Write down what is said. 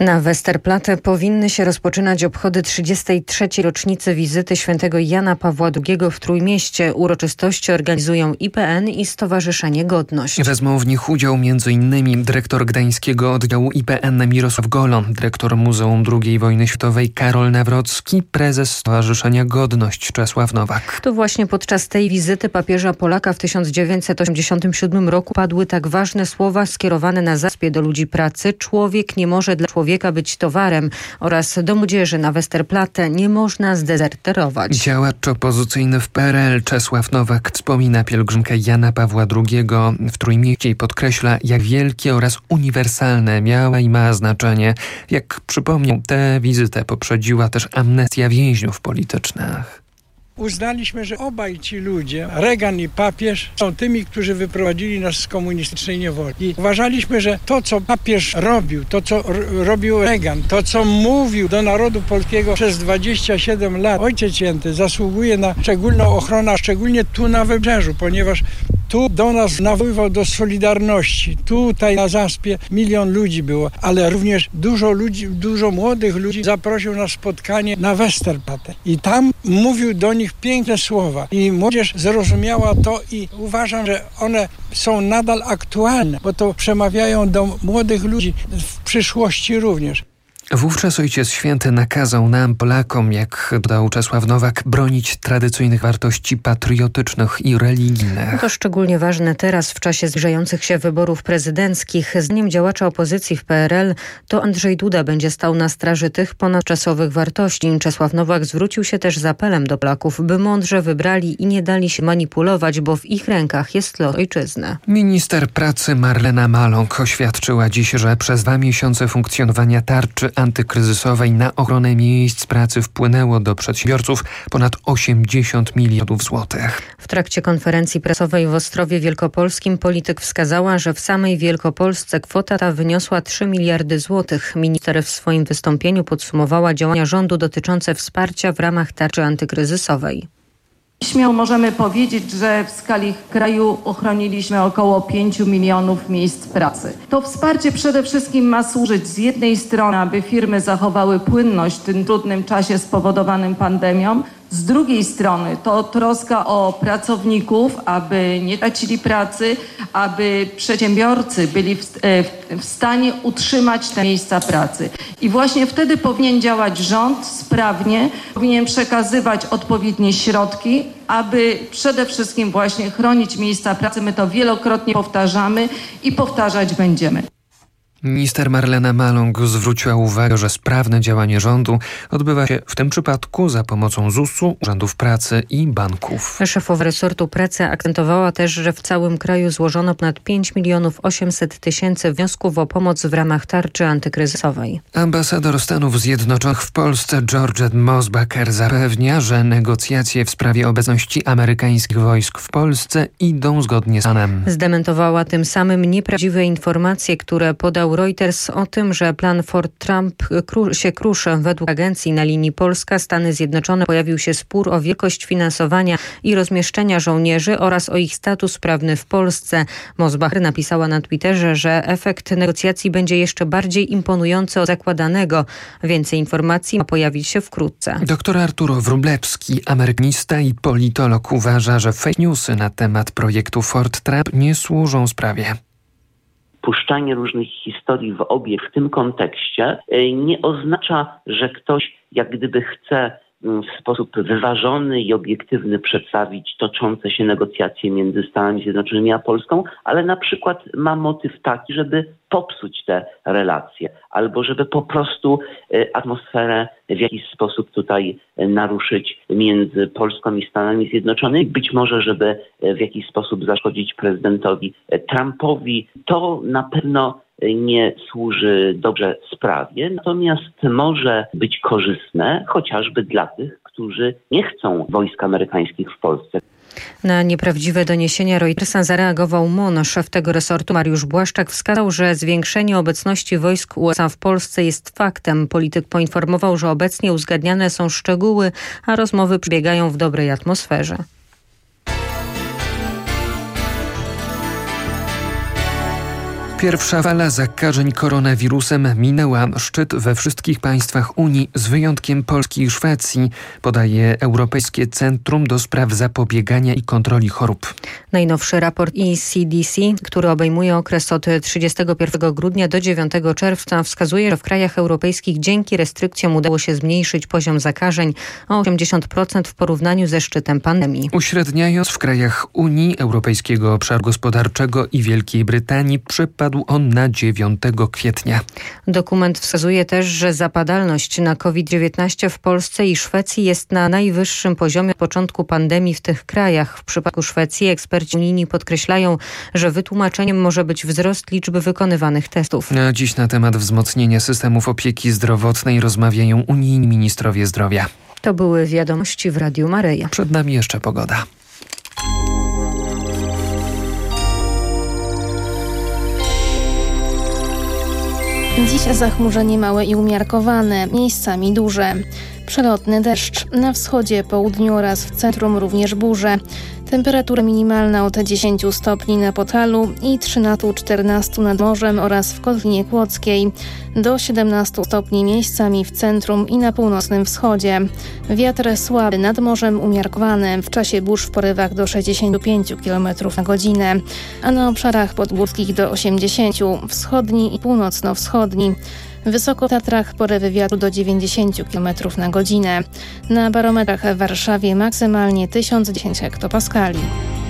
Na Westerplatte powinny się rozpoczynać obchody 33. rocznicy wizyty świętego Jana Pawła II w Trójmieście. Uroczystości organizują IPN i Stowarzyszenie Godność. Wezmą w nich udział m.in. dyrektor gdańskiego oddziału IPN Mirosław Golon, dyrektor Muzeum II Wojny Światowej Karol Nawrocki, prezes Stowarzyszenia Godność Czesław Nowak. To właśnie podczas tej wizyty papieża Polaka w 1987 roku padły tak ważne słowa skierowane na zaspie do ludzi pracy: człowiek nie może dla człowieka być towarem, oraz do młodzieży na Westerplatte: nie można zdezerterować. Działacz opozycyjny w PRL Czesław Nowak wspomina pielgrzymkę Jana Pawła II w Trójmieście i podkreśla, jak wielkie oraz uniwersalne miała i ma znaczenie. Jak przypomniał, tę wizytę poprzedziła też amnestia więźniów politycznych. Uznaliśmy, że obaj ci ludzie, Reagan i papież, są tymi, którzy wyprowadzili nas z komunistycznej niewoli. I uważaliśmy, że to, co papież robił, to, co robił Reagan, to, co mówił do narodu polskiego przez 27 lat, Ojciec Święty zasługuje na szczególną ochronę, szczególnie tu na Wybrzeżu, ponieważ tu do nas nawoływał do solidarności. Tutaj na Zaspie 1 000 000 ludzi było, ale również dużo ludzi, dużo młodych ludzi zaprosił na spotkanie na Westerplatte. I tam mówił do nich piękne słowa. I młodzież zrozumiała to i uważam, że one są nadal aktualne, bo to przemawiają do młodych ludzi w przyszłości również. Wówczas Ojciec Święty nakazał nam, Polakom, jak dodał Czesław Nowak, bronić tradycyjnych wartości patriotycznych i religijnych. To szczególnie ważne teraz, w czasie zbliżających się wyborów prezydenckich. Zdaniem działacza opozycji w PRL to Andrzej Duda będzie stał na straży tych ponadczasowych wartości. Czesław Nowak zwrócił się też z apelem do Polaków, by mądrze wybrali i nie dali się manipulować, bo w ich rękach jest los ojczyzny. Minister pracy Marlena Maląg oświadczyła dziś, że przez 2 miesiące funkcjonowania tarczy antykryzysowej na ochronę miejsc pracy wpłynęło do przedsiębiorców ponad 80 milionów złotych. W trakcie konferencji prasowej w Ostrowie Wielkopolskim polityk wskazała, że w samej Wielkopolsce kwota ta wyniosła 3 miliardy złotych. Minister w swoim wystąpieniu podsumowała działania rządu dotyczące wsparcia w ramach tarczy antykryzysowej. Śmiało możemy powiedzieć, że w skali kraju ochroniliśmy około 5 milionów miejsc pracy. To wsparcie przede wszystkim ma służyć z jednej strony, aby firmy zachowały płynność w tym trudnym czasie spowodowanym pandemią. Z drugiej strony to troska o pracowników, aby nie tracili pracy, aby przedsiębiorcy byli w stanie utrzymać te miejsca pracy. I właśnie wtedy powinien działać rząd sprawnie, powinien przekazywać odpowiednie środki, aby przede wszystkim właśnie chronić miejsca pracy. My to wielokrotnie powtarzamy i powtarzać będziemy. Minister Marlena Maląg zwróciła uwagę, że sprawne działanie rządu odbywa się w tym przypadku za pomocą ZUS-u, urzędów pracy i banków. Szefowa resortu pracy akcentowała też, że w całym kraju złożono ponad 5 800 000 wniosków o pomoc w ramach tarczy antykryzysowej. Ambasador Stanów Zjednoczonych w Polsce Georgette Mosbacher zapewnia, że negocjacje w sprawie obecności amerykańskich wojsk w Polsce idą zgodnie z planem. Zdementowała tym samym nieprawdziwe informacje, które podał Reuters o tym, że plan Fort Trump się kruszy. Według agencji na linii Polska-Stany Zjednoczone pojawił się spór o wielkość finansowania i rozmieszczenia żołnierzy oraz o ich status prawny w Polsce. Mosbacher napisała na Twitterze, że efekt negocjacji będzie jeszcze bardziej imponujący od zakładanego. Więcej informacji ma pojawić się wkrótce. Dr Arturo Wróblewski, amerykanista i politolog, uważa, że fake newsy na temat projektu Fort Trump nie służą sprawie. Puszczanie różnych historii w obieg w tym kontekście nie oznacza, że ktoś jak gdyby chce w sposób wyważony i obiektywny przedstawić toczące się negocjacje między Stanami Zjednoczonymi a Polską, ale na przykład ma motyw taki, żeby popsuć te relacje albo żeby po prostu atmosferę w jakiś sposób tutaj naruszyć między Polską i Stanami Zjednoczonymi. Być może, żeby w jakiś sposób zaszkodzić prezydentowi Trumpowi. To na pewno nie służy dobrze sprawie, natomiast może być korzystne chociażby dla tych, którzy nie chcą wojsk amerykańskich w Polsce. Na nieprawdziwe doniesienia Reutersa zareagował MON. Szef tego resortu Mariusz Błaszczak wskazał, że zwiększenie obecności wojsk USA w Polsce jest faktem. Polityk poinformował, że obecnie uzgadniane są szczegóły, a rozmowy przebiegają w dobrej atmosferze. Pierwsza fala zakażeń koronawirusem minęła szczyt we wszystkich państwach Unii z wyjątkiem Polski i Szwecji, podaje Europejskie Centrum do Spraw Zapobiegania i Kontroli Chorób. Najnowszy raport ECDC, który obejmuje okres od 31 grudnia do 9 czerwca, wskazuje, że w krajach europejskich dzięki restrykcjom udało się zmniejszyć poziom zakażeń o 80% w porównaniu ze szczytem pandemii. Uśredniając, w krajach Unii, Europejskiego Obszaru Gospodarczego i Wielkiej Brytanii przypadł on na 9 kwietnia. Dokument wskazuje też, że zapadalność na COVID-19 w Polsce i Szwecji jest na najwyższym poziomie od początku pandemii w tych krajach. W przypadku Szwecji eksperci unijni podkreślają, że wytłumaczeniem może być wzrost liczby wykonywanych testów. A dziś na temat wzmocnienia systemów opieki zdrowotnej rozmawiają unijni ministrowie zdrowia. To były wiadomości w Radiu Maryja. Przed nami jeszcze pogoda. Dziś zachmurzenie małe i umiarkowane, miejscami duże. Przelotny deszcz. Na wschodzie, południu oraz w centrum również burze. Temperatura minimalna od 10 stopni na Podhalu i 13-14 nad morzem oraz w Kotlinie Kłodzkiej. Do 17 stopni miejscami w centrum i na północnym wschodzie. Wiatr słaby, nad morzem umiarkowany. W czasie burz w porywach do 65 km na godzinę. A na obszarach podgórskich do 80, wschodni i północno-wschodni. Wysoko w Tatrach porywy wiatru do 90 km na godzinę. Na barometrach w Warszawie maksymalnie 1010 hektopaskali.